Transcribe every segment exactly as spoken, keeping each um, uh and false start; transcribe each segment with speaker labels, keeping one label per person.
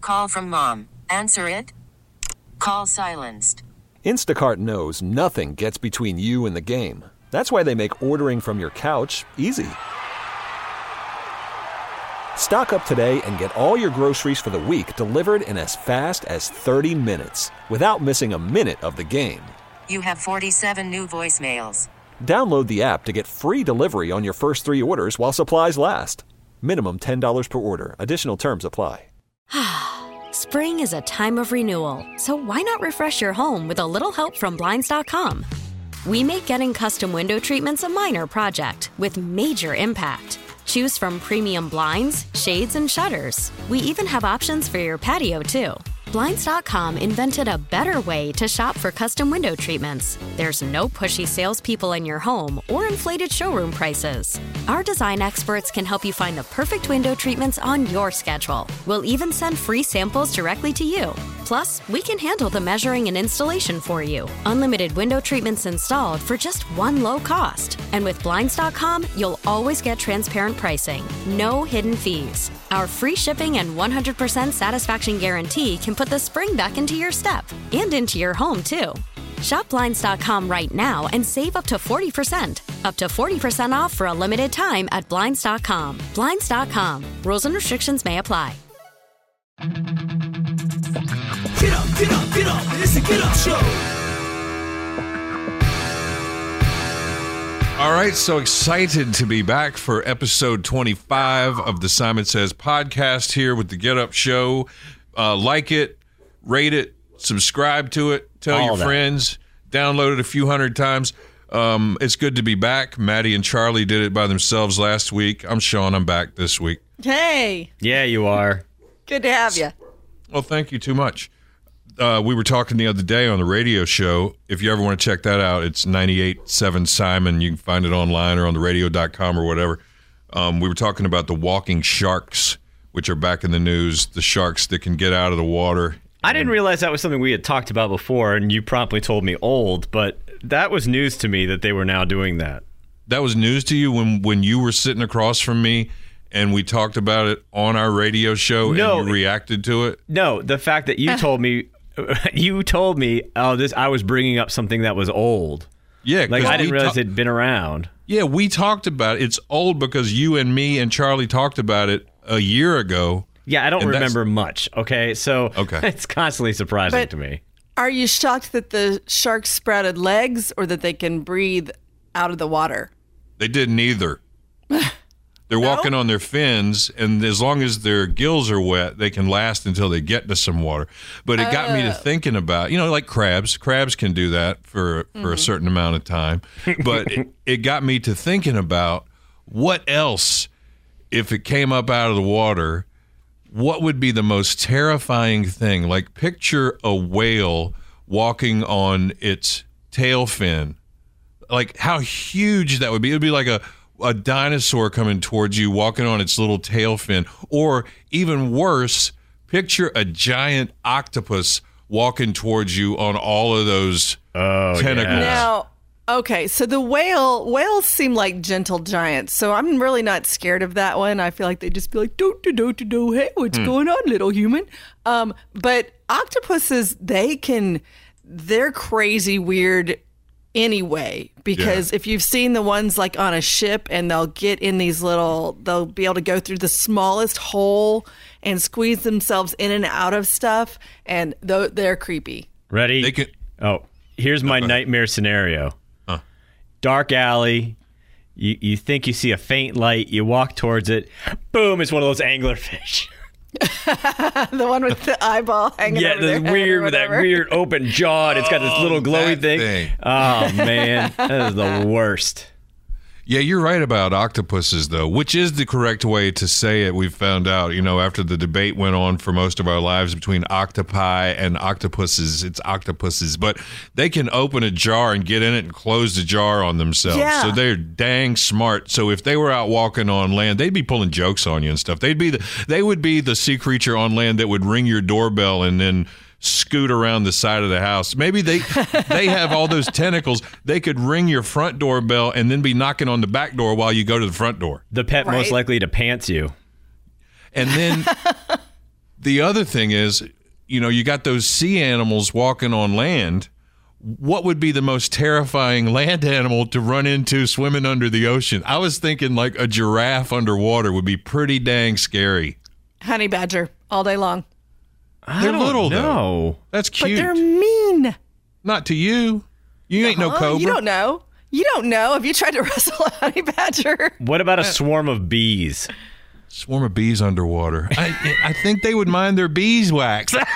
Speaker 1: Call from mom. Answer it. Call silenced.
Speaker 2: Instacart knows nothing gets between you and the game. That's why they make ordering from your couch easy. Stock up today and get all your groceries for the week delivered in as fast as thirty minutes without missing a minute of the game.
Speaker 1: You have forty-seven new voicemails.
Speaker 2: Download the app to get free delivery on your first three orders while supplies last. Minimum ten dollars per order. Additional terms apply.
Speaker 3: Spring is a time of renewal, so why not refresh your home with a little help from Blinds dot com? We make getting custom window treatments a minor project with major impact. Choose from premium blinds, shades, and shutters. We even have options for your patio, too. Blinds dot com invented a better way to shop for custom window treatments. There's no pushy salespeople in your home or inflated showroom prices. Our design experts can help you find the perfect window treatments on your schedule. We'll even send free samples directly to you. Plus, we can handle the measuring and installation for you. Unlimited window treatments installed for just one low cost. And with Blinds dot com, you'll always get transparent pricing. No hidden fees. Our free shipping and one hundred percent satisfaction guarantee can put the spring back into your step and into your home, too. Shop Blinds dot com right now and save up to forty percent. Up to forty percent off for a limited time at Blinds dot com. Blinds dot com. Rules and restrictions may apply.
Speaker 4: Get up, get up, get up. It's a Get Up Show.
Speaker 5: All right, so excited to be back for episode twenty-five of the Simon Says podcast here with the Get Up Show. Uh, like it, rate it, subscribe to it, tell
Speaker 6: All
Speaker 5: your
Speaker 6: that.
Speaker 5: friends, download it a few hundred times. Um, it's good to be back. Maddie and Charlie did it by themselves last week. I'm Sean. I'm back this week.
Speaker 7: Hey,
Speaker 6: Yeah, you are.
Speaker 7: good to have you.
Speaker 5: Well, thank you too much. Uh, we were talking the other day on the radio show. If you ever want to check that out, it's ninety-eight point seven Simon. You can find it online or on the radio dot com or whatever. Um, we were talking about the walking sharks, which are back in the news, the sharks that can get out of the water.
Speaker 6: I didn't realize that was something we had talked about before, and you promptly told me old, but that was news to me that they were now doing that.
Speaker 5: That was news to you when, when you were sitting across from me and we talked about it on our radio show
Speaker 6: No.
Speaker 5: and you reacted to it?
Speaker 6: No, the fact that you told me, you told me, oh, this, I was bringing up something that was old.
Speaker 5: Yeah.
Speaker 6: Like,
Speaker 5: 'cause
Speaker 6: I didn't
Speaker 5: we
Speaker 6: realize
Speaker 5: ta-
Speaker 6: it'd been around.
Speaker 5: Yeah, we talked about it. It's old because you and me and Charlie talked about it a year ago.
Speaker 6: Yeah, I don't
Speaker 5: And that's-
Speaker 6: remember much, okay? So
Speaker 5: Okay.
Speaker 6: it's constantly surprising
Speaker 7: But-
Speaker 6: to me.
Speaker 7: Are you shocked that the sharks sprouted legs or that they can breathe out of the water?
Speaker 5: They did neither. They're walking on their fins, and as long as their gills are wet, they can last until they get to some water. But it got me to thinking about, you know, like crabs. Crabs can do that for for a certain amount of time. But it, it got me to thinking about what else, if it came up out of the water, what would be the most terrifying thing? Like, picture a whale walking on its tail fin. Like, how huge that would be. It would be like a a dinosaur coming towards you, walking on its little tail fin. Or even worse, picture a giant octopus walking towards you on all of those
Speaker 6: Oh,
Speaker 5: tentacles.
Speaker 6: yeah.
Speaker 7: Now, okay, so the whale whales seem like gentle giants, so I'm really not scared of that one. I feel like they just be like, do do do do do. Hey, what's going on, little human? Um, but octopuses, they can, they're crazy weird anyway, because
Speaker 5: Yeah.
Speaker 7: if you've seen the ones like on a ship and they'll get in these little, they'll be able to go through the smallest hole and squeeze themselves in and out of stuff, and th- they're creepy.
Speaker 6: Ready?
Speaker 5: They can,
Speaker 6: Oh, here's my nightmare scenario.
Speaker 5: Huh.
Speaker 6: Dark alley. You you think you see a faint light. You walk towards it. Boom! It's one of those anglerfish.
Speaker 7: The one with the eyeball hanging
Speaker 6: Yeah,
Speaker 7: over their
Speaker 6: this
Speaker 7: head or
Speaker 6: weird with that
Speaker 7: whatever.
Speaker 6: weird open jaw. And it's got this little
Speaker 5: Oh,
Speaker 6: glowy
Speaker 5: that
Speaker 6: thing.
Speaker 5: thing.
Speaker 6: Oh man, that is the worst.
Speaker 5: Yeah, you're right about octopuses, though, which is the correct way to say it. We've found out, you know, after the debate went on for most of our lives between octopi and octopuses, it's octopuses. But they can open a jar and get in it and close the jar on themselves.
Speaker 7: Yeah.
Speaker 5: So they're dang smart. So if they were out walking on land, they'd be pulling jokes on you and stuff. They'd be the, they would be the sea creature on land that would ring your doorbell and then scoot around the side of the house. Maybe they they have all those tentacles. They could ring your front doorbell and then be knocking on the back door while you go to the front door.
Speaker 6: The pet most
Speaker 7: Right.
Speaker 6: likely to pants you.
Speaker 5: And then the other thing is, you know, you got those sea animals walking on land. What would be the most terrifying land animal to run into swimming under the ocean? I was thinking like a giraffe underwater would be pretty dang scary.
Speaker 7: Honey badger all day long.
Speaker 6: I
Speaker 5: They're
Speaker 6: don't
Speaker 5: little,
Speaker 6: know.
Speaker 5: though. That's
Speaker 7: But
Speaker 5: cute.
Speaker 7: they're mean.
Speaker 5: Not to you. You ain't no
Speaker 7: Huh?
Speaker 5: cobra.
Speaker 7: You don't know. You don't know. Have you tried to wrestle a honey badger?
Speaker 6: What about a swarm of bees?
Speaker 5: Swarm of bees underwater. I, I think they would mind their beeswax.
Speaker 6: Oh,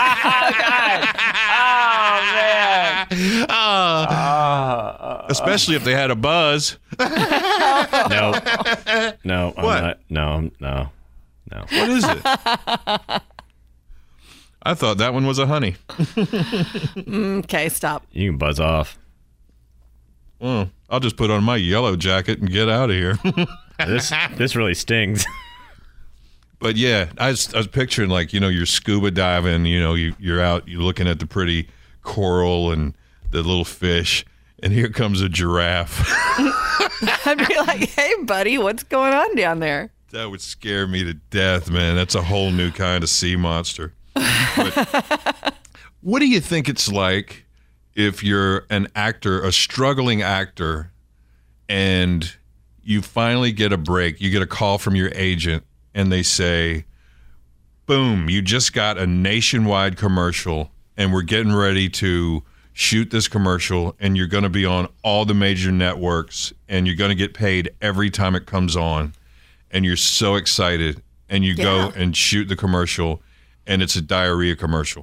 Speaker 6: man.
Speaker 5: Uh, especially if they had a buzz.
Speaker 6: No. No. I'm
Speaker 5: What?
Speaker 6: not. No. No. No.
Speaker 5: What is it? I thought that one was a honey.
Speaker 7: Okay, stop.
Speaker 6: You can buzz off.
Speaker 5: Well, I'll just put on my yellow jacket and get out of here.
Speaker 6: This this really stings.
Speaker 5: But yeah, I was, I was picturing like, you know, you're scuba diving, you know, you, you're out, you're looking at the pretty coral and the little fish, and here comes a giraffe.
Speaker 7: I'd be like, hey, buddy, what's going on down there?
Speaker 5: That would scare me to death, man. That's a whole new kind of sea monster. But what do you think it's like if you're an actor, a struggling actor, and you finally get a break, you get a call from your agent, and they say, boom, you just got a nationwide commercial, and we're getting ready to shoot this commercial, and you're going to be on all the major networks, and you're going to get paid every time it comes on, and you're so excited, and you
Speaker 7: Yeah.
Speaker 5: go and shoot the commercial, and it's a diarrhea commercial.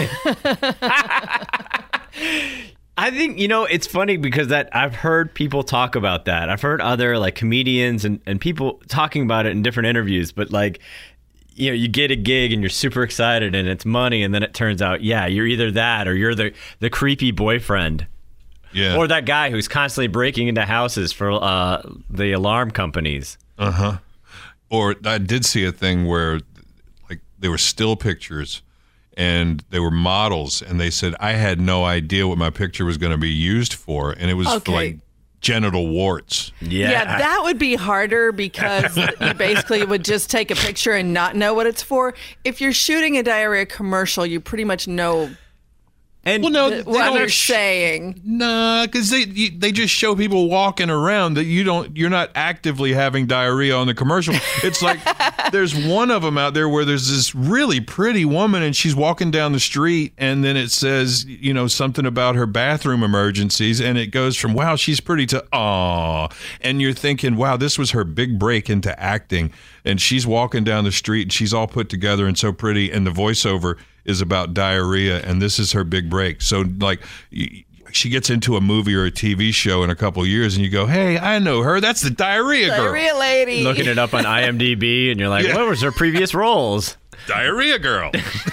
Speaker 6: I think, you know, it's funny because that I've heard people talk about that. I've heard other like comedians and, and people talking about it in different interviews, but like, you know, you get a gig and you're super excited and it's money, and then it turns out, yeah, you're either that or you're the, the creepy boyfriend.
Speaker 5: Yeah.
Speaker 6: Or that guy who's constantly breaking into houses for uh, the alarm companies.
Speaker 5: Uh-huh. Or I did see a thing where like they were still pictures and they were models, and they said, I had no idea what my picture was going to be used for, and it was
Speaker 7: Okay.
Speaker 5: for like genital warts.
Speaker 6: Yeah.
Speaker 7: Yeah, that would be harder because you basically would just take a picture and not know what it's for. If you're shooting a diarrhea commercial, you pretty much know
Speaker 6: and
Speaker 5: Well, no,
Speaker 7: th-
Speaker 5: they
Speaker 7: what
Speaker 5: don't
Speaker 7: you're
Speaker 5: sh-
Speaker 7: saying.
Speaker 5: Nah, because they you, they just show people walking around that you don't you're not actively having diarrhea on the commercial. It's like there's one of them out there where there's this really pretty woman and she's walking down the street, and then it says, you know, something about her bathroom emergencies, and it goes from wow, she's pretty to aw, and you're thinking, wow, this was her big break into acting, and she's walking down the street and she's all put together and so pretty, and the voiceover is about diarrhea, and this is her big break. So like y- she gets into a movie or a T V show in a couple of years, and you go, hey, I know her, that's the diarrhea girl.
Speaker 7: Diarrhea lady.
Speaker 6: looking it up on I M D B, and you're like,
Speaker 5: Yeah.
Speaker 6: what was her previous roles?
Speaker 5: Diarrhea girl.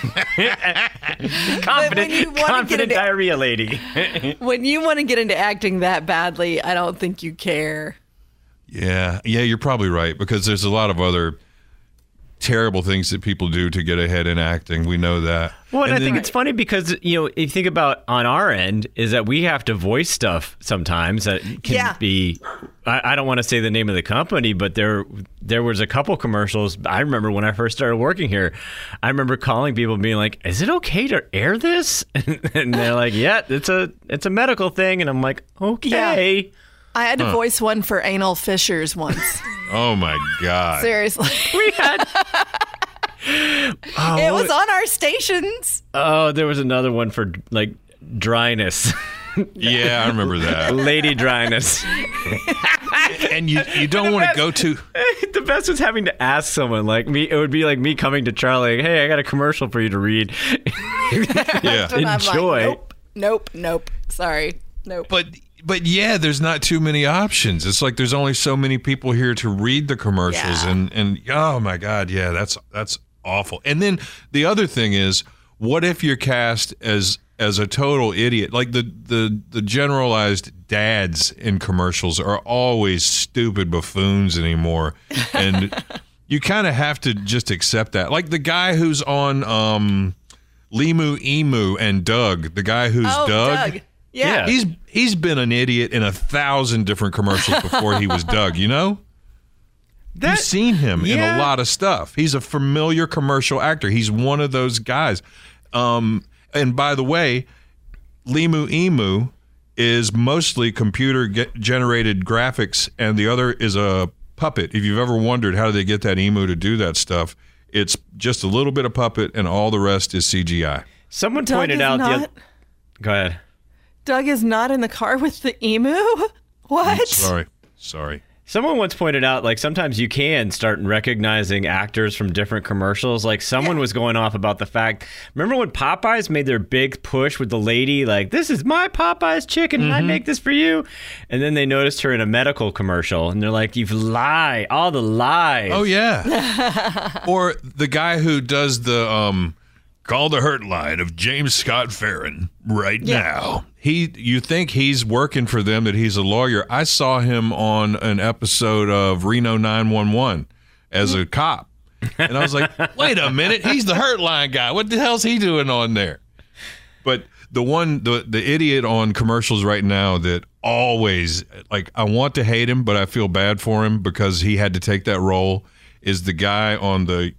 Speaker 6: Confident,
Speaker 7: you wanna get
Speaker 6: confident
Speaker 7: into-
Speaker 6: diarrhea lady.
Speaker 7: When you want to get into acting that badly, I don't think you care.
Speaker 5: Yeah, yeah, you're probably right, because there's a lot of other terrible things that people do to get ahead in acting. We know that.
Speaker 6: Well, and,
Speaker 5: And
Speaker 6: I think
Speaker 5: then-
Speaker 6: it's funny because, you know, if you think about on our end, is that we have to voice stuff sometimes that can
Speaker 7: Yeah.
Speaker 6: be, I, I don't want to say the name of the company, but there there was a couple commercials. I remember when I first started working here, I remember calling people and being like, is it okay to air this? And they're like, yeah, it's a, it's a medical thing. And I'm like, okay.
Speaker 7: I had to voice one for anal fissures once.
Speaker 5: Oh my God.
Speaker 7: Seriously.
Speaker 6: We had, oh,
Speaker 7: It was on our stations.
Speaker 6: oh, there was another one for like dryness.
Speaker 5: Yeah, I remember that.
Speaker 6: Lady dryness.
Speaker 5: And you you don't want to go to
Speaker 6: The best was having to ask someone like me. It would be like me coming to Charlie. Hey, I got a commercial for you to read.
Speaker 5: yeah.
Speaker 7: And I'm
Speaker 6: Enjoy.
Speaker 7: like, nope, nope, nope. Sorry. Nope.
Speaker 5: But but yeah, there's not too many options. It's like there's only so many people here to read the commercials,
Speaker 7: Yeah.
Speaker 5: and and oh my God, yeah, that's that's awful. And then the other thing is, what if you're cast as as a total idiot? Like the the the generalized dads in commercials are always stupid buffoons anymore, and you kind of have to just accept that. Like the guy who's on um, Limu Emu and Doug, the guy who's
Speaker 7: oh,
Speaker 5: Doug.
Speaker 7: Doug. Yeah.
Speaker 5: He's he's been an idiot in a thousand different commercials before he was Doug, you know? You've seen him in
Speaker 6: yeah.
Speaker 5: a lot of stuff. He's a familiar commercial actor. He's one of those guys. Um, and by the way, Limu Emu is mostly computer-generated graphics, and the other is a puppet. If you've ever wondered how do they get that emu to do that stuff, it's just a little bit of puppet, and all the rest is C G I.
Speaker 6: Someone
Speaker 7: Doug
Speaker 6: pointed
Speaker 7: is
Speaker 6: out
Speaker 7: not,
Speaker 6: the other... Go ahead.
Speaker 7: Doug is not in the car with the emu? What?
Speaker 5: Sorry. Sorry.
Speaker 6: Someone once pointed out, like, sometimes you can start recognizing actors from different commercials. Like, someone yeah. was going off about the fact, remember when Popeyes made their big push with the lady, like, this is my Popeyes chicken, and mm-hmm. I make this for you? And then they noticed her in a medical commercial, and they're like, you've lied, all the lies.
Speaker 5: Oh, yeah. Or the guy who does the, um, call the hurt line of James Scott Farron right yeah. now. He, you think he's working for them, that he's a lawyer. I saw him on an episode of Reno nine one one as a cop. And I was like, wait a minute, he's the hurt line guy. What the hell's he doing on there? But the one, the, the idiot on commercials right now that always, like, I want to hate him, but I feel bad for him because he had to take that role, is the guy on the...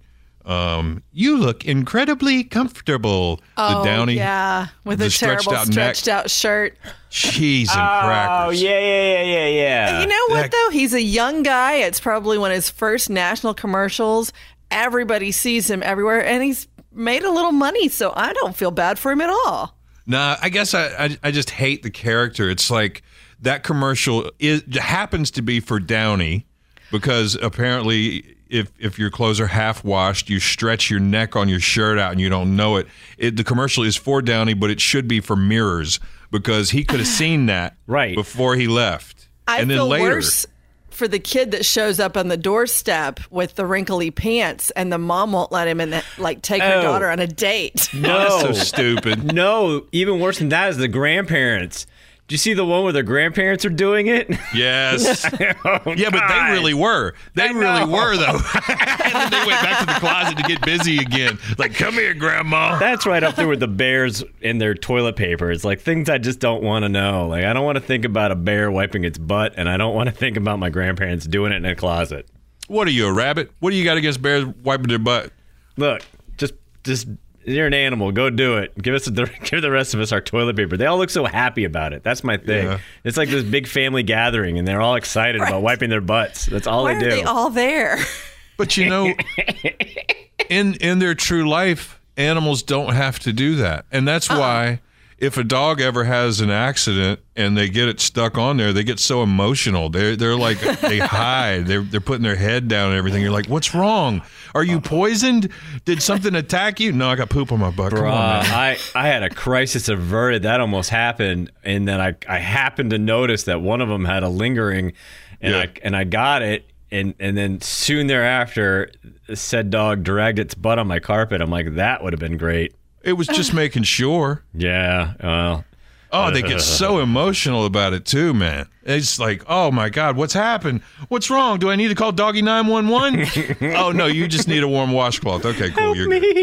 Speaker 5: Um, you look incredibly comfortable.
Speaker 7: Oh,
Speaker 5: the Downy,
Speaker 7: yeah, with the a terrible
Speaker 5: out
Speaker 7: stretched
Speaker 5: neck.
Speaker 7: out shirt.
Speaker 5: Cheese and
Speaker 6: oh,
Speaker 5: crackers.
Speaker 6: Oh, yeah, yeah, yeah, yeah, yeah.
Speaker 7: You know what,
Speaker 5: That-
Speaker 7: though? He's a young guy. It's probably one of his first national commercials. Everybody sees him everywhere, and he's made a little money, so I don't feel bad for him at all.
Speaker 5: Nah, I guess I, I, I just hate the character. It's like that commercial is, happens to be for Downy because apparently... If if your clothes are half washed, you stretch your neck on your shirt out and you don't know it. it. The commercial is for Downy, but it should be for mirrors because he could have seen that
Speaker 6: right.
Speaker 5: before he left.
Speaker 7: I
Speaker 5: and then
Speaker 7: feel
Speaker 5: later,
Speaker 7: worse for the kid that shows up on the doorstep with the wrinkly pants and the mom won't let him in the, like take her
Speaker 6: Oh.
Speaker 7: daughter on a date.
Speaker 6: No.
Speaker 5: that's so stupid.
Speaker 6: No, even worse than that is the grandparents. Do you see the one where the grandparents are doing it?
Speaker 5: Yes.
Speaker 6: oh,
Speaker 5: Yeah, but they really were. They
Speaker 6: I
Speaker 5: really
Speaker 6: know.
Speaker 5: were, though. And then they went back to the closet to get busy again. Like, come here, Grandma.
Speaker 6: That's right up there with the bears and their toilet paper. It's like things I just don't want to know. Like, I don't want to think about a bear wiping its butt, and I don't want to think about my grandparents doing it in a closet.
Speaker 5: What are you, a rabbit? What do you got against bears wiping their butt?
Speaker 6: Look, just, just you're an animal. Go do it. Give us the, give the rest of us our toilet paper. They all look so happy about it. That's my thing.
Speaker 5: Yeah.
Speaker 6: It's like this big family gathering, and they're all excited
Speaker 7: Right.
Speaker 6: about wiping their butts. That's all
Speaker 7: Why
Speaker 6: they do.
Speaker 7: are they all there?
Speaker 5: But you know, in in their true life, animals don't have to do that. And that's why if a dog ever has an accident and they get it stuck on there, they get so emotional. They're they're like they hide. They're they're putting their head down and everything. You're like, what's wrong? Are you poisoned? Did something attack you? No, I got poop on my butt. Come
Speaker 6: Bruh,
Speaker 5: on, man.
Speaker 6: I, I had a crisis averted. That almost happened, and then I, I happened to notice that one of them had a lingering, and
Speaker 5: Yeah.
Speaker 6: I and I got it, and and then soon thereafter, said dog dragged its butt on my carpet. I'm like, that would have been great.
Speaker 5: It was just making sure.
Speaker 6: Yeah, well,
Speaker 5: Oh, they get so emotional about it too, man. It's like, oh my God, what's happened? What's wrong? Do I need to call Doggy nine one one? Oh no, you just need a warm washcloth. Okay, cool.
Speaker 6: help
Speaker 5: You're
Speaker 6: me.
Speaker 5: good.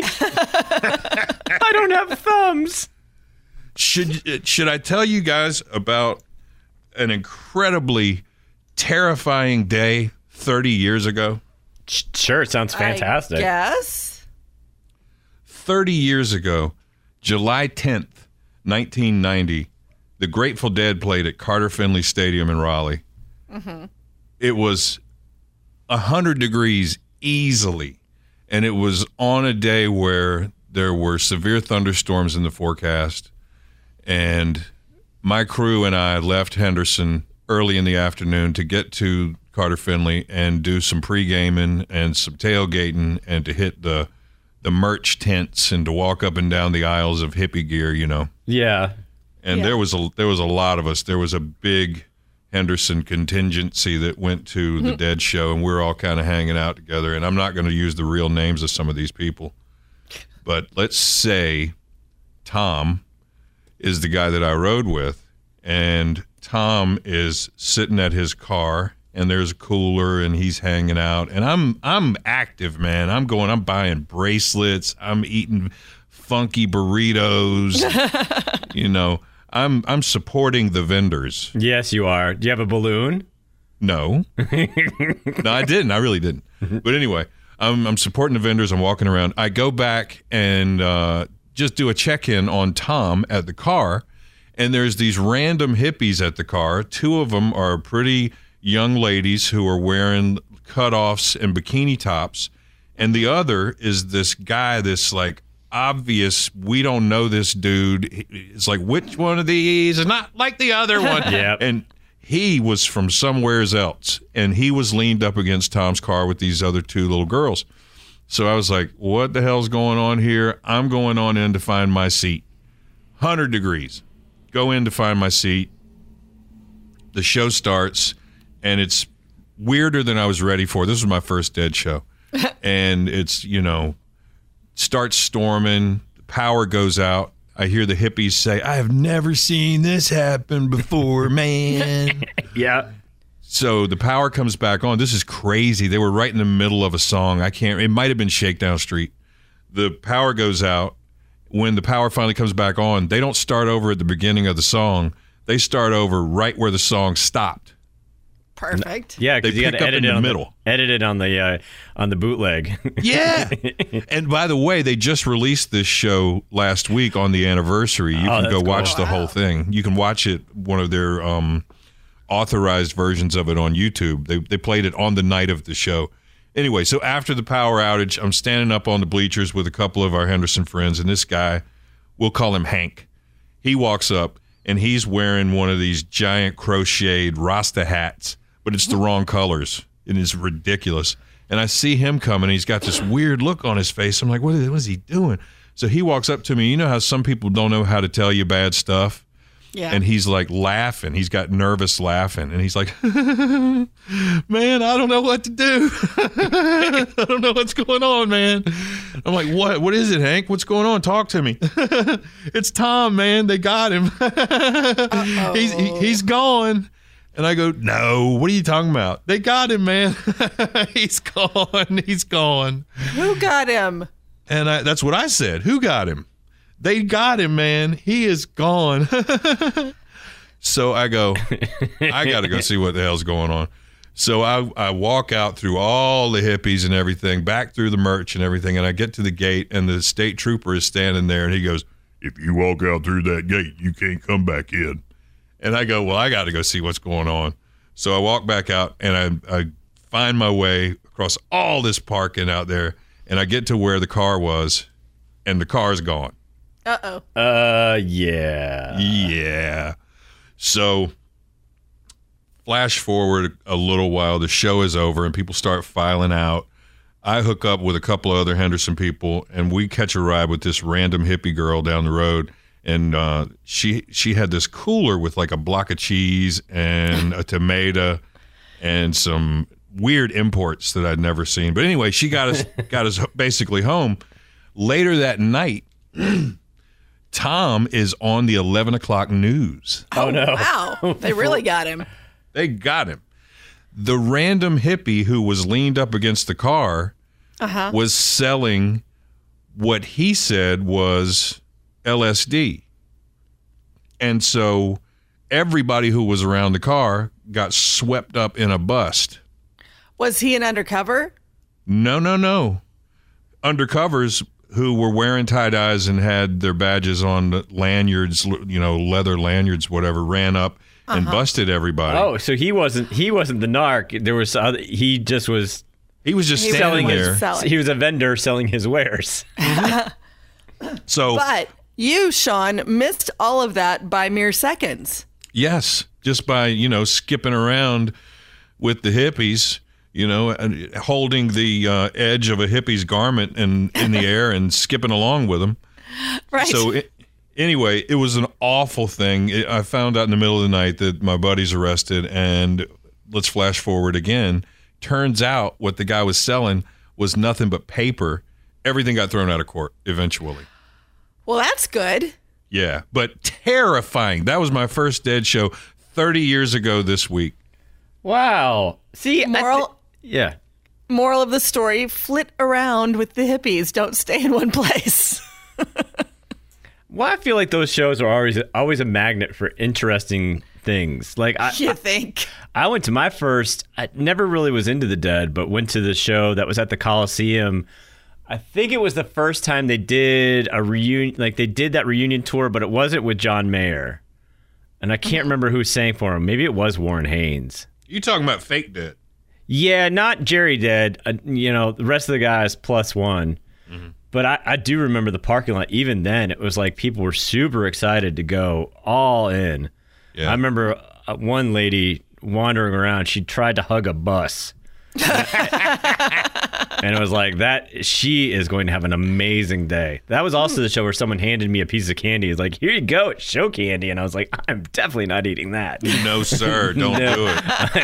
Speaker 6: I don't have thumbs.
Speaker 5: Should should I tell you guys about an incredibly terrifying day thirty years ago?
Speaker 6: Sure, it sounds fantastic.
Speaker 7: Yes.
Speaker 5: thirty years ago, July tenth, nineteen ninety, the Grateful Dead played at Carter Finley Stadium in Raleigh. Mm-hmm. It was one hundred degrees easily, and it was on a day where there were severe thunderstorms in the forecast, and my crew and I left Henderson early in the afternoon to get to Carter Finley and do some pre-gaming and some tailgating and to hit the the merch tents and to walk up and down the aisles of hippie gear, you know.
Speaker 6: Yeah.
Speaker 5: And
Speaker 7: Yeah.
Speaker 5: there was a there was a lot of us. There was a big Henderson contingency that went to the Dead show, and we're all kind of hanging out together. And I'm not going to use the real names of some of these people, but let's say Tom is the guy that I rode with, and Tom is sitting at his car, and there's a cooler, and he's hanging out, and I'm I'm active, man. I'm going, I'm buying bracelets, I'm eating funky burritos, you know. I'm I'm supporting the vendors.
Speaker 6: Yes, you are. Do you have a balloon?
Speaker 5: No. No, I didn't. I really didn't. But anyway, I'm, I'm supporting the vendors. I'm walking around. I go back and uh, just do a check-in on Tom at the car, and there's these random hippies at the car. Two of them are pretty young ladies who are wearing cutoffs and bikini tops, and the other is this guy, this like obvious, we don't know this dude. It's like, which one of these is not like the other one?
Speaker 6: Yeah.
Speaker 5: And he was from somewheres else, and he was leaned up against Tom's car with these other two little girls. So I was like, what the hell's going on here? I'm going on in to find my seat. one hundred degrees. Go in to find my seat. The show starts, and it's weirder than I was ready for. This was my first Dead show. And it's, you know, starts storming. The power goes out. I hear the hippies say, I have never seen this happen before, man.
Speaker 6: Yeah.
Speaker 5: So the power comes back on. This is crazy. They were right in the middle of a song. I can't, it might have been Shakedown Street. The power goes out. When the power finally comes back on, they don't start over at the beginning of the song. They start over right where the song stopped.
Speaker 7: Perfect.
Speaker 6: Yeah,
Speaker 5: They
Speaker 6: because you got
Speaker 5: pick
Speaker 6: to
Speaker 5: up
Speaker 6: edit
Speaker 5: in
Speaker 6: it
Speaker 5: the
Speaker 6: on
Speaker 5: middle.
Speaker 6: The, edit it on the uh, on the bootleg.
Speaker 5: Yeah. And by the way, they just released this show last week on the anniversary. You
Speaker 6: Oh,
Speaker 5: can go
Speaker 6: that's
Speaker 5: watch
Speaker 6: cool.
Speaker 5: the whole thing. You can watch it, one of their um, authorized versions of it on YouTube. They they played it on the night of the show. Anyway, so after the power outage, I'm standing up on the bleachers with a couple of our Henderson friends, and this guy, we'll call him Hank. He walks up, and he's wearing one of these giant crocheted Rasta hats, but it's the wrong colors. It is ridiculous. And I see him coming. He's got this weird look on his face. I'm like, what is, what is he doing? So he walks up to me. You know how some people don't know how to tell you bad stuff?
Speaker 7: Yeah.
Speaker 5: And he's like laughing. He's got nervous laughing. And he's like, man, I don't know what to do. I don't know what's going on, man. I'm like, what? What is it, Hank? What's going on? Talk to me. It's Tom, man. They got him. he's, he, he's gone. And I go, no, what are you talking about? They got him, man. He's gone. He's gone.
Speaker 7: Who got him?
Speaker 5: And I, that's what I said. Who got him? They got him, man. He is gone. So I go, I got to go see what the hell's going on. So I, I walk out through all the hippies and everything, back through the merch and everything, and I get to the gate, and the state trooper is standing there, and he goes, if you walk out through that gate, you can't come back in. And I go, well, I got to go see what's going on. So I walk back out, and I, I find my way across all this parking out there, and I get to where the car was, and the car's gone.
Speaker 7: Uh-oh.
Speaker 6: Uh, yeah.
Speaker 5: Yeah. So flash forward a little while, the show is over, and people start filing out. I hook up with a couple of other Henderson people, and we catch a ride with this random hippie girl down the road. And uh, she she had this cooler with like a block of cheese and a tomato and some weird imports that I'd never seen. But anyway, she got us got us basically home. Later that night, Tom is on the eleven o'clock news.
Speaker 6: Oh, no.
Speaker 7: Wow. They really got him.
Speaker 5: They got him. The random hippie who was leaned up against the car
Speaker 7: Uh-huh.
Speaker 5: was selling what he said was L S D. And so everybody who was around the car got swept up in a bust.
Speaker 7: Was he an undercover?
Speaker 5: No, no, no. Undercovers who were wearing tie-dyes and had their badges on lanyards, you know, leather lanyards, whatever, ran up and busted everybody.
Speaker 6: Oh, so he wasn't he wasn't the narc. There was other, he just was
Speaker 5: He was just
Speaker 7: He was
Speaker 5: standing
Speaker 7: just
Speaker 5: there.
Speaker 7: selling.
Speaker 6: he was a vendor selling his wares.
Speaker 5: So,
Speaker 7: But you, Sean, missed all of that by mere seconds.
Speaker 5: yes, just by, you know, skipping around with the hippies, you know, and holding the uh, edge of a hippie's garment in, in the air and skipping along with them.
Speaker 7: Right.
Speaker 5: So it, anyway, it was an awful thing. It, I found out in the middle of the night that my buddy's arrested, and let's flash forward again. Turns out what the guy was selling was nothing but paper. Everything got thrown out of court eventually.
Speaker 7: Well, that's good.
Speaker 5: Yeah, but terrifying. That was my first Dead show thirty years ago this week.
Speaker 6: Wow. See, I
Speaker 7: Moral-
Speaker 6: thi- yeah.
Speaker 7: Moral of the story, flit around with the hippies. Don't stay in one place.
Speaker 6: Well, I feel like those shows are always always a magnet for interesting things. Like I,
Speaker 7: You think?
Speaker 6: I, I went to my first. I never really was into the Dead, but went to the show that was at the Coliseum. I think it was the first time they did a reunion. Like they did that reunion tour, but it wasn't with John Mayer, and I can't remember who sang for him. Maybe it was Warren Haynes.
Speaker 5: You talking about fake Dead?
Speaker 6: Yeah, not Jerry Dead. Uh, you know, the rest of the guys plus one. Mm-hmm. But I, I do remember the parking lot. Even then, it was like people were super excited to go all in. Yeah. I remember uh, one lady wandering around. She tried to hug a bus. And it was like that. She is going to have an amazing day. That was also the show where someone handed me a piece of candy. It's like, here you go, it's show candy. And I was like, I'm definitely not eating that.
Speaker 5: No, sir, don't
Speaker 6: no.
Speaker 5: do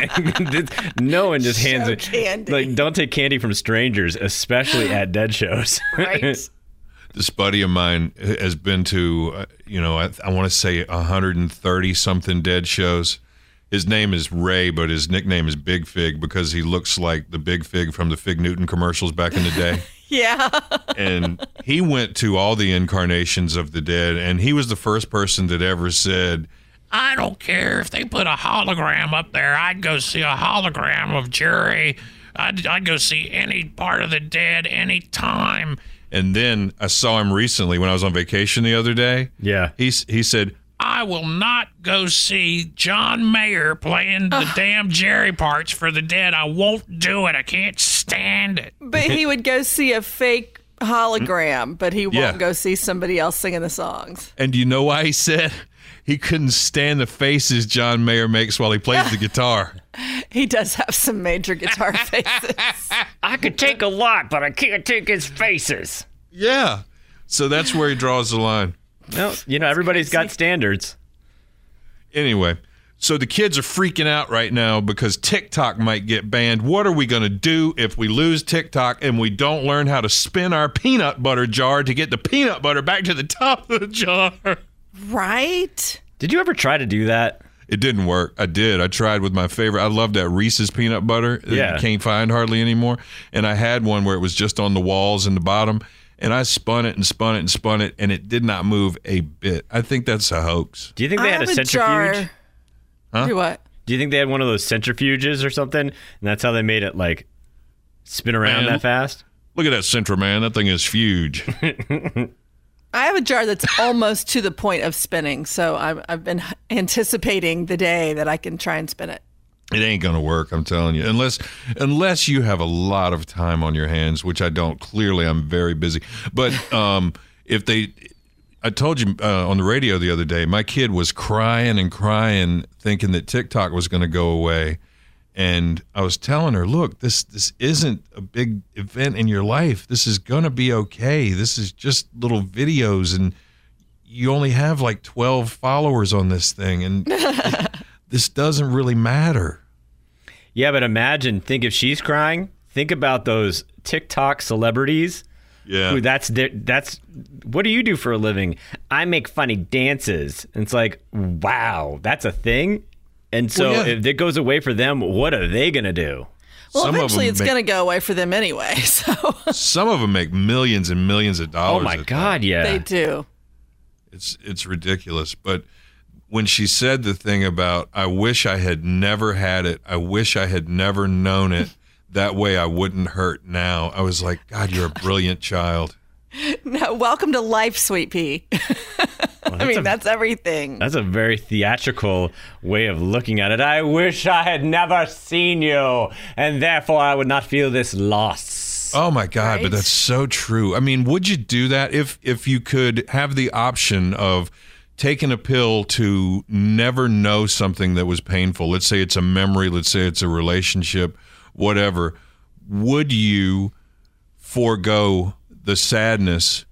Speaker 6: it. No one just hands
Speaker 7: show
Speaker 6: it.
Speaker 7: Candy.
Speaker 6: Like, don't take candy from strangers, especially at Dead shows.
Speaker 7: Right.
Speaker 5: This buddy of mine has been to, uh, you know, I, I want to say one hundred thirty something Dead shows. His name is Ray, but his nickname is Big Fig because he looks like the Big Fig from the Fig Newton commercials back in the day.
Speaker 7: Yeah.
Speaker 5: And he went to all the incarnations of the Dead, and he was the first person that ever said,
Speaker 8: I don't care if they put a hologram up there. I'd go see a hologram of Jerry. I'd, I'd go see any part of the Dead anytime.
Speaker 5: And then I saw him recently when I was on vacation the other day.
Speaker 6: Yeah.
Speaker 5: He, he said,
Speaker 8: I will not go see John Mayer playing the damn Jerry parts for the Dead. I won't do it. I can't stand it.
Speaker 7: But he would go see a fake hologram, but he won't
Speaker 5: Yeah.
Speaker 7: go see somebody else singing the songs.
Speaker 5: and do you know why he said? He couldn't stand the faces John Mayer makes while he plays the guitar.
Speaker 7: He does have some major guitar faces.
Speaker 6: I could take a lot, but I can't take his faces.
Speaker 5: Yeah. So that's where he draws the line.
Speaker 6: No, you know, everybody's got standards.
Speaker 5: Anyway, so the kids are freaking out right now because TikTok might get banned. What are we going to do if we lose TikTok and we don't learn how to spin our peanut butter jar to get the peanut butter back to the top of the jar?
Speaker 7: Right?
Speaker 6: Did you ever try to do that?
Speaker 5: It didn't work. I did. I tried with my favorite. I love that Reese's peanut butter that
Speaker 6: Yeah.
Speaker 5: you can't find hardly anymore. And I had one where it was just on the walls and the bottom. And I spun it and spun it and spun it, and it did not move a bit. I think that's a hoax.
Speaker 6: Do you think they
Speaker 7: I
Speaker 6: had a
Speaker 7: have
Speaker 6: centrifuge?
Speaker 7: jar.
Speaker 5: Huh?
Speaker 7: Do what?
Speaker 6: Do you think they had one of those centrifuges or something, and that's how they made it like spin around
Speaker 5: Man,
Speaker 6: that fast?
Speaker 5: Look at that Central, man. That thing is huge.
Speaker 7: I have a jar that's almost to the point of spinning, so I'm, I've been anticipating the day that I can try and spin it.
Speaker 5: It ain't gonna work, I'm telling you. Unless unless you have a lot of time on your hands, which I don't. Clearly, I'm very busy. But um, if they, I told you uh, on the radio the other day, my kid was crying and crying, thinking that TikTok was going to go away, and I was telling her, "Look, this this isn't a big event in your life. This is gonna be okay. This is just little videos, and you only have like twelve followers on this thing, and." it, This doesn't really matter.
Speaker 6: Yeah, but imagine, think if she's crying, think about those TikTok celebrities.
Speaker 5: Yeah.
Speaker 6: Who that's their, that's what do you do for a living? I make funny dances. And it's like, wow, that's a thing. And so
Speaker 5: Well, yeah.
Speaker 6: if it goes away for them, what are they going to do?
Speaker 7: Well,
Speaker 5: Some of
Speaker 7: eventually
Speaker 5: them
Speaker 7: it's
Speaker 5: make-
Speaker 7: going to go away for them anyway, so
Speaker 5: Some of them make millions and millions of dollars.
Speaker 6: Oh my
Speaker 5: at
Speaker 6: God,
Speaker 5: that.
Speaker 6: yeah.
Speaker 7: they do.
Speaker 5: It's it's ridiculous. But when she said the thing about, I wish I had never had it, I wish I had never known it, that way I wouldn't hurt now, I was like, God, you're a brilliant child.
Speaker 7: No, welcome to life, sweet pea. I mean,
Speaker 6: a-
Speaker 7: that's everything.
Speaker 6: That's a very theatrical way of looking at it. I wish I had never seen you, and therefore I would not feel this loss.
Speaker 5: Oh my God, but
Speaker 7: Right?
Speaker 5: that's so true. I mean, would you do that if if you could have the option of taking a pill to never know something that was painful? Let's say it's a memory, let's say it's a relationship, whatever. Would you forego the sadness?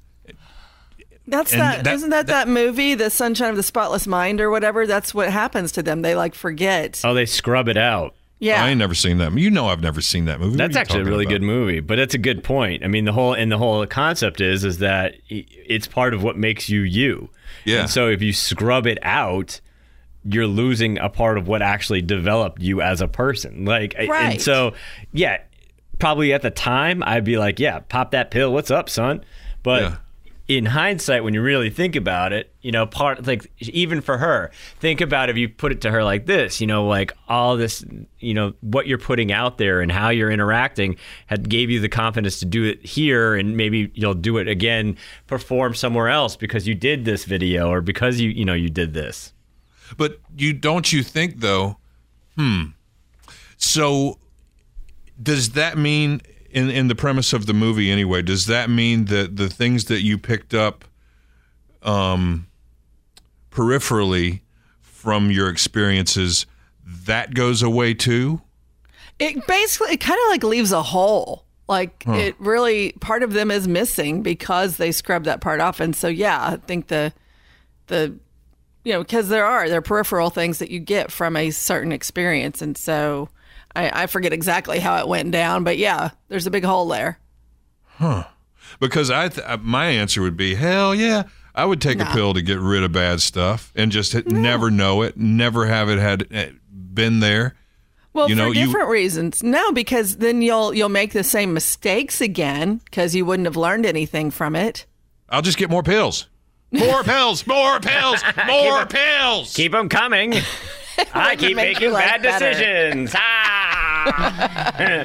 Speaker 7: That's
Speaker 5: And
Speaker 7: that,
Speaker 5: that-
Speaker 7: isn't that, that movie, The Sunshine of the Spotless Mind or whatever? That's what happens to them. They like forget.
Speaker 6: Oh, they scrub it out.
Speaker 7: Yeah.
Speaker 5: I ain't never seen that. You know I've never seen that movie. What
Speaker 6: That's
Speaker 5: are you
Speaker 6: actually a
Speaker 5: talking
Speaker 6: really
Speaker 5: about?
Speaker 6: good movie, but it's a good point. I mean, the whole and the whole concept is is that i- it's part of what makes you you.
Speaker 5: Yeah.
Speaker 6: And so if you scrub it out, you're losing a part of what actually developed you as a person. Like, I-
Speaker 7: Right.
Speaker 6: and so yeah, probably at the time I'd be like, yeah, pop that pill. What's up, son? But
Speaker 5: Yeah.
Speaker 6: in hindsight, when you really think about it, you know, part like even for her, think about if you put it to her like this, you know, like all this, you know, what you're putting out there and how you're interacting had gave you the confidence to do it here, and maybe you'll do it again, perform somewhere else because you did this video or because you, you know, you did this.
Speaker 5: But you don't you think though, hmm. So does that mean, in in the premise of the movie anyway, does that mean that the things that you picked up um, peripherally from your experiences, that goes away too?
Speaker 7: It basically, it kind of like leaves a hole. Like huh. it really, part of them is missing because they scrubbed that part off. And so, yeah, I think the, the, you know, because there are, there are peripheral things that you get from a certain experience. And so I, I forget exactly how it went down, but yeah, there's a big hole there.
Speaker 5: Huh. Because I, th- my answer would be, hell yeah, I would take no. a pill to get rid of bad stuff and just no. never know it, never have it had been there.
Speaker 7: Well,
Speaker 5: you know,
Speaker 7: for different
Speaker 5: you,
Speaker 7: reasons. No, because then you'll you'll make the same mistakes again because you wouldn't have learned anything from it.
Speaker 5: I'll just get more pills. More pills, more pills, more keep pills.
Speaker 6: Keep them coming. I keep make making bad better. decisions. Ah.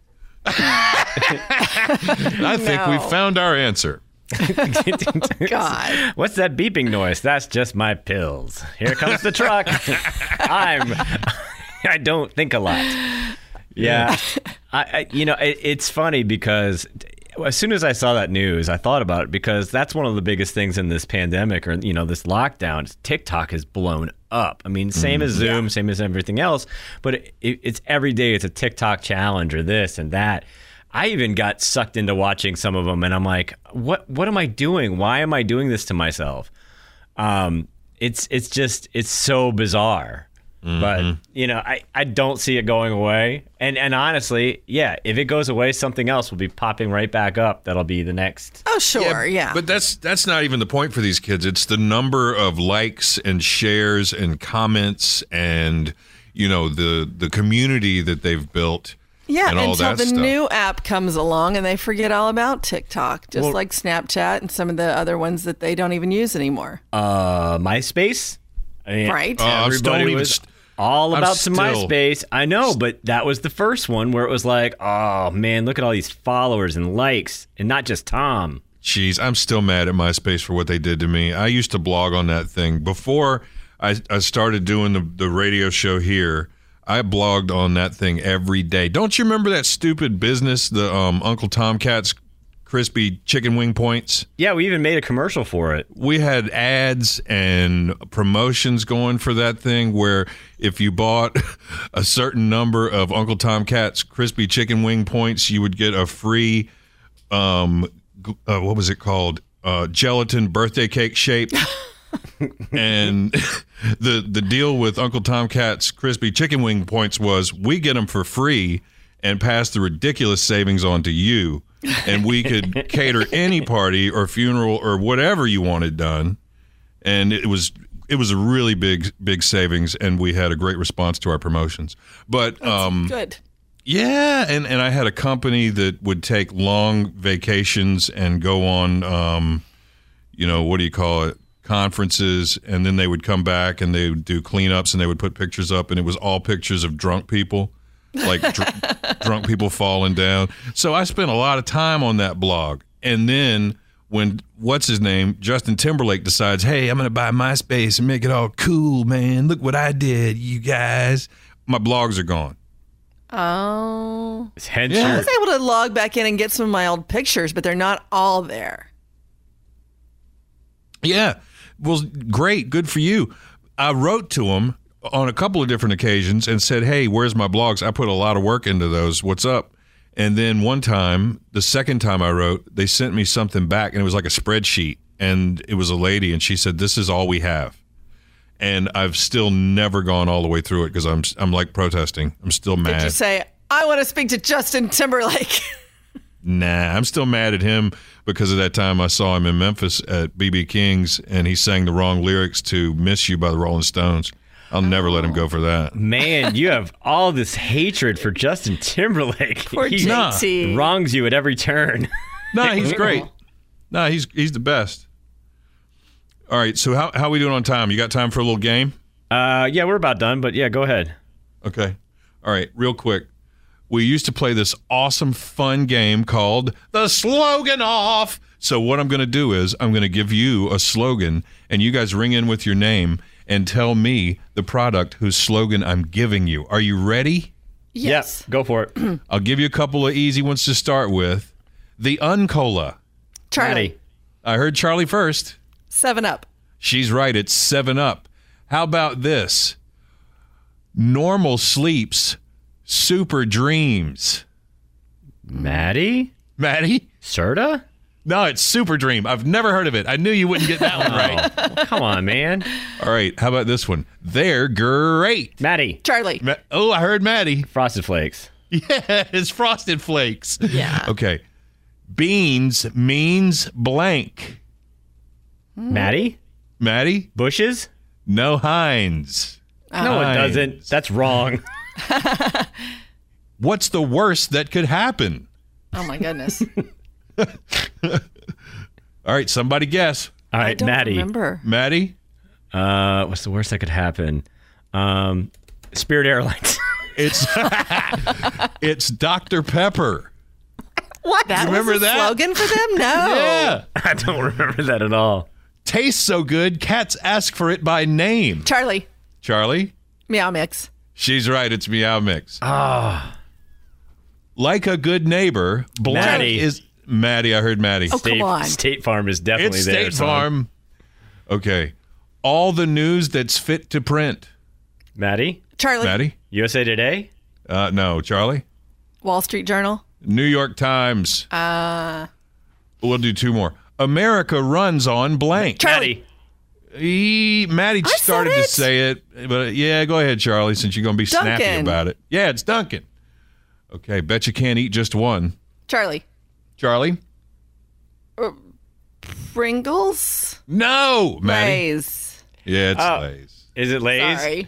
Speaker 5: I think no. we found our answer.
Speaker 7: God.
Speaker 6: What's that beeping noise? That's just my pills. Here comes the truck. I'm... I don't think a lot. Yeah. I, I you know, it, it's funny because as soon as I saw that news, I thought about it because that's one of the biggest things in this pandemic or, you know, this lockdown. TikTok has blown up. I mean, same mm, as Zoom, yeah. same as everything else, but it, it, it's every day it's a TikTok challenge or this and that. I even got sucked into watching some of them and I'm like, what, what am I doing? Why am I doing this to myself? Um, it's, it's just, it's so bizarre. Mm-hmm. But, you know, I, I don't see it going away. And and honestly, yeah, if it goes away, something else will be popping right back up. That'll be the next.
Speaker 7: Oh, sure, yeah. yeah.
Speaker 5: But that's that's not even the point for these kids. It's the number of likes and shares and comments and, you know, the, the community that they've built.
Speaker 7: Yeah,
Speaker 5: and all
Speaker 7: until
Speaker 5: that
Speaker 7: the
Speaker 5: stuff.
Speaker 7: new app comes along and they forget all about TikTok, just well, like Snapchat and some of the other ones that they don't even use anymore.
Speaker 6: Uh, MySpace? I mean,
Speaker 7: right.
Speaker 5: Uh,
Speaker 6: Everybody was st- all about some still, MySpace. I know, but that was the first one where it was like, oh, man, look at all these followers and likes, and not just Tom.
Speaker 5: Jeez, I'm still mad at MySpace for what they did to me. I used to blog on that thing. Before I, I started doing the, the radio show here, I blogged on that thing every day. Don't you remember that stupid business, the um, Uncle Tomcat's crispy chicken wing points?
Speaker 6: Yeah, we even made a commercial for it.
Speaker 5: We had ads and promotions going for that thing where if you bought a certain number of Uncle Tomcat's crispy chicken wing points, you would get a free, um, uh, what was it called? Uh, gelatin birthday cake shape. And the the deal with Uncle Tomcat's crispy chicken wing points was we get them for free and pass the ridiculous savings on to you. And we could cater any party or funeral or whatever you wanted done. And it was it was a really big, big savings, and we had a great response to our promotions. But
Speaker 7: That's
Speaker 5: um,
Speaker 7: good.
Speaker 5: Yeah, and, and I had a company that would take long vacations and go on, um, you know, what do you call it, conferences, and then they would come back and they would do cleanups and they would put pictures up, and it was all pictures of drunk people. like dr- drunk people falling down. So I spent a lot of time on that blog. And then when, what's his name, Justin Timberlake decides, hey, I'm going to buy MySpace and make it all cool, man. Look what I did, you guys. My blogs are gone.
Speaker 7: Oh.
Speaker 6: Yeah.
Speaker 7: I was able to log back in and get some of my old pictures, but they're not all there.
Speaker 5: Yeah. Well, great. Good for you. I wrote to him on a couple of different occasions and said, hey, where's my blogs? I put a lot of work into those. What's up? And then one time, the second time I wrote, they sent me something back, and it was like a spreadsheet, and it was a lady, and she said, this is all we have. And I've still never gone all the way through it because I'm, I'm like protesting. I'm still mad.
Speaker 7: Did you say, I want to speak to Justin Timberlake?
Speaker 5: Nah, I'm still mad at him because of that time I saw him in Memphis at B B King's, and he sang the wrong lyrics to Miss You by the Rolling Stones. I'll never let him go for that.
Speaker 6: Man, you have all this hatred for Justin Timberlake.
Speaker 7: Poor
Speaker 6: he
Speaker 7: J T.
Speaker 6: wrongs you at every turn.
Speaker 5: No, he's great. No, he's he's the best. All right, so how how are we doing on time? You got time for a little game?
Speaker 6: Uh, yeah, we're about done, but yeah, go ahead.
Speaker 5: Okay. All right, real quick. We used to play this awesome, fun game called the Slogan Off. So what I'm going to do is I'm going to give you a slogan, and you guys ring in with your name and tell me the product whose slogan I'm giving you. Are you ready?
Speaker 7: Yes.
Speaker 6: Yep, go for it.
Speaker 5: I'll give you a couple of easy ones to start with. The Uncola.
Speaker 7: Charlie.
Speaker 6: Maddie.
Speaker 5: I heard Charlie first.
Speaker 7: Seven Up.
Speaker 5: She's right. It's seven up. How about this? Normal sleeps, super dreams.
Speaker 6: Maddie?
Speaker 5: Maddie?
Speaker 6: Serta?
Speaker 5: No, it's Super Dream. I've never heard of it. I knew you wouldn't get that one right.
Speaker 6: Well, come on, man.
Speaker 5: All right. How about this one? They're great.
Speaker 6: Maddie.
Speaker 7: Charlie.
Speaker 5: Ma- oh, I heard Maddie.
Speaker 6: Frosted Flakes.
Speaker 5: Yeah, it's Frosted Flakes.
Speaker 7: Yeah.
Speaker 5: Okay. Beans means blank.
Speaker 6: Maddie?
Speaker 5: Maddie?
Speaker 6: Bushes?
Speaker 5: No Heinz.
Speaker 6: No, it
Speaker 5: Heinz.
Speaker 6: doesn't. That's wrong.
Speaker 5: What's the worst that could happen?
Speaker 7: Oh my goodness.
Speaker 5: All right, somebody guess.
Speaker 6: All
Speaker 7: I
Speaker 6: right,
Speaker 7: don't
Speaker 6: Maddie.
Speaker 7: remember.
Speaker 5: Maddie?
Speaker 6: Uh, what's the worst that could happen? Um, Spirit Airlines.
Speaker 5: It's it's Doctor Pepper.
Speaker 7: What? That
Speaker 5: remember
Speaker 7: was a
Speaker 5: that?
Speaker 7: slogan for them? No.
Speaker 5: Yeah.
Speaker 6: I don't remember that at all.
Speaker 5: Tastes so good, cats ask for it by name.
Speaker 7: Charlie.
Speaker 5: Charlie?
Speaker 7: Meow Mix.
Speaker 5: She's right. It's Meow Mix.
Speaker 6: Ah.
Speaker 5: Like a good neighbor, blank
Speaker 6: Maddie.
Speaker 5: is Maddie. I heard Maddie.
Speaker 7: Oh,
Speaker 6: State,
Speaker 7: come on.
Speaker 6: State Farm is definitely
Speaker 5: it's
Speaker 6: there.
Speaker 5: State
Speaker 6: son.
Speaker 5: Farm. Okay. All the news that's fit to print.
Speaker 6: Maddie?
Speaker 7: Charlie.
Speaker 5: Maddie?
Speaker 6: U S A Today?
Speaker 5: Uh, no. Charlie?
Speaker 7: Wall Street Journal.
Speaker 5: New York Times.
Speaker 7: Uh,
Speaker 5: We'll do two more. America runs on blank.
Speaker 7: Charlie.
Speaker 5: He, Maddie
Speaker 7: I said
Speaker 5: started to
Speaker 7: it.
Speaker 5: say it, but yeah, go ahead, Charlie, since you're going to be snappy
Speaker 7: Duncan.
Speaker 5: about it. Yeah, it's Duncan. Okay, bet you can't eat just one.
Speaker 7: Charlie.
Speaker 5: Charlie?
Speaker 7: Pringles.
Speaker 5: No, Maddie.
Speaker 7: Lay's.
Speaker 5: Yeah, it's
Speaker 6: Oh.
Speaker 5: Lay's.
Speaker 6: Is it Lay's?
Speaker 7: Sorry.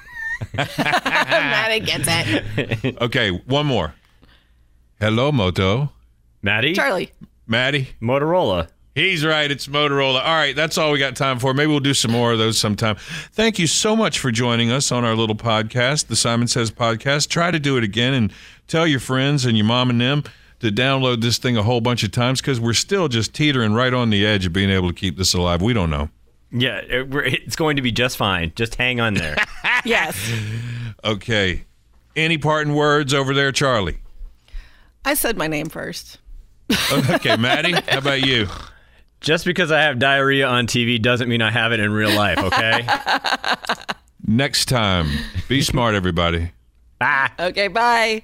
Speaker 7: Maddie gets it.
Speaker 5: Okay, one more. Hello, Moto.
Speaker 6: Maddie?
Speaker 7: Charlie.
Speaker 5: Maddie?
Speaker 6: Motorola.
Speaker 5: He's right. It's Motorola. All right, that's all we got time for. Maybe we'll do some more of those sometime. Thank you so much for joining us on our little podcast, the Simon Says Podcast. Try to do it again and tell your friends and your mom and them to download this thing a whole bunch of times because we're still just teetering right on the edge of being able to keep this alive. We don't know.
Speaker 6: Yeah, it, we're, it's going to be just fine. Just hang on there.
Speaker 7: Yes.
Speaker 5: Okay. Any parting words over there, Charlie?
Speaker 7: I said my name first.
Speaker 5: Okay, Maddie, how about you?
Speaker 6: Just because I have diarrhea on T V doesn't mean I have it in real life, okay?
Speaker 5: Next time, be smart, everybody.
Speaker 6: Ah.
Speaker 7: Okay, bye.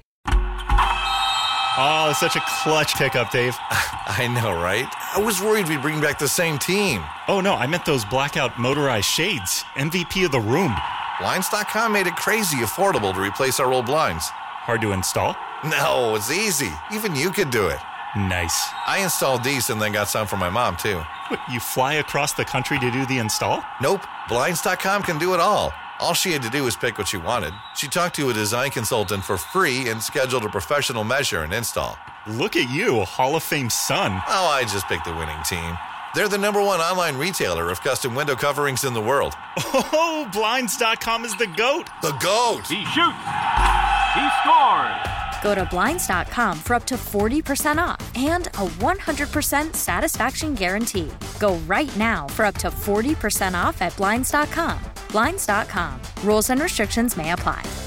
Speaker 9: Oh, such a clutch pickup, Dave.
Speaker 10: I know, right? I was worried we'd bring back the same team.
Speaker 9: Oh, no, I meant those blackout motorized shades. M V P of the room.
Speaker 10: Blinds dot com made it crazy affordable to replace our old blinds.
Speaker 9: Hard to install?
Speaker 10: No, it's easy. Even you could do it.
Speaker 9: Nice.
Speaker 10: I installed these and then got some for my mom, too.
Speaker 9: What, you fly across the country to do the install?
Speaker 10: Nope. Blinds dot com can do it all. All she had to do was pick what she wanted. She talked to a design consultant for free and scheduled a professional measure and install.
Speaker 9: Look at you, Hall of Fame son.
Speaker 10: Oh, I just picked the winning team. They're the number one online retailer of custom window coverings in the world.
Speaker 9: Oh, Blinds dot com is the GOAT.
Speaker 10: The GOAT!
Speaker 11: He shoots. He scores.
Speaker 3: Go to Blinds dot com for up to forty percent off and a one hundred percent satisfaction guarantee. Go right now for up to forty percent off at Blinds dot com. Blinds dot com. Rules and restrictions may apply.